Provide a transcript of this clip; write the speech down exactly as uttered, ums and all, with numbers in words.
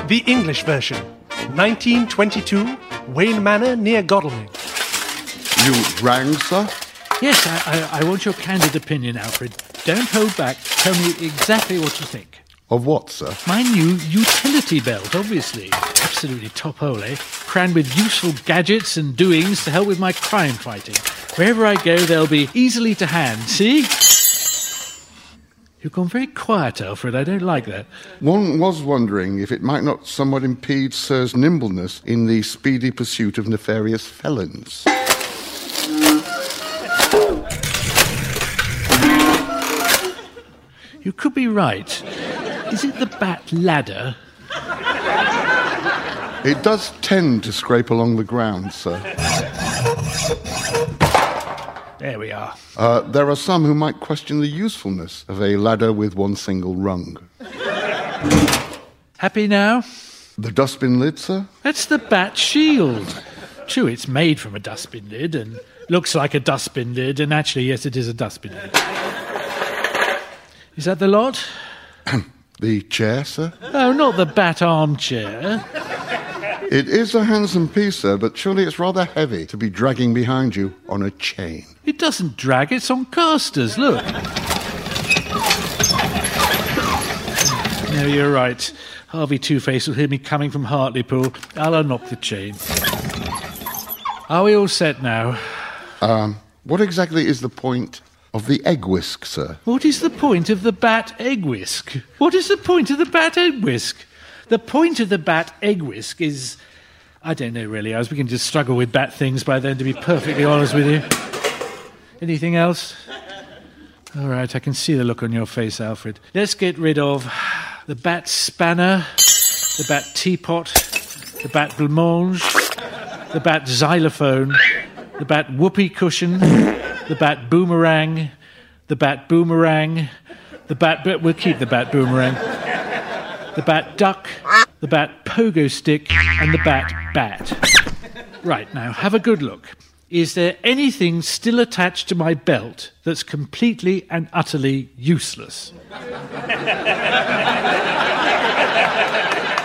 The English version. nineteen twenty-two, Wayne Manor near Godalming. You rang, sir? Yes, I, I, I want your candid opinion, Alfred. Don't hold back. Tell me exactly what you think. Of what, sir? My new utility belt, obviously. Absolutely top hole, eh? Crammed with useful gadgets and doings to help with my crime fighting. Wherever I go, they'll be easily to hand. See? You've gone very quiet, Alfred. I don't like that. One was wondering if it might not somewhat impede Sir's nimbleness in the speedy pursuit of nefarious felons. You could be right. Is it the bat ladder? It does tend to scrape along the ground, sir. There we are. Uh, there are some who might question the usefulness of a ladder with one single rung. Happy now? The dustbin lid, sir? That's the bat shield. True, it's made from a dustbin lid and looks like a dustbin lid, and actually, yes, it is a dustbin lid. Is that the lot? The chair, sir? Oh, not the bat armchair. It is a handsome piece, sir, but surely it's rather heavy to be dragging behind you on a chain. It doesn't drag, it's on casters, look. No, you're right. Harvey Two-Face will hear me coming from Hartlepool. I'll unlock the chain. Are we all set now? Um, what exactly is the point of the egg whisk, sir? What is the point of the bat egg whisk? What is the point of the bat egg whisk? The point of the bat egg whisk is... I don't know, really. I was beginning to struggle with bat things by then, to be perfectly honest with you. Anything else? All right, I can see the look on your face, Alfred. Let's get rid of the bat spanner, the bat teapot, the bat blancmange, the bat xylophone, the bat whoopee cushion, the bat boomerang, the bat boomerang, the bat... We'll keep the bat boomerang. The bat duck, the bat pogo stick, and the bat bat. Right, now, have a good look. Is there anything still attached to my belt that's completely and utterly useless?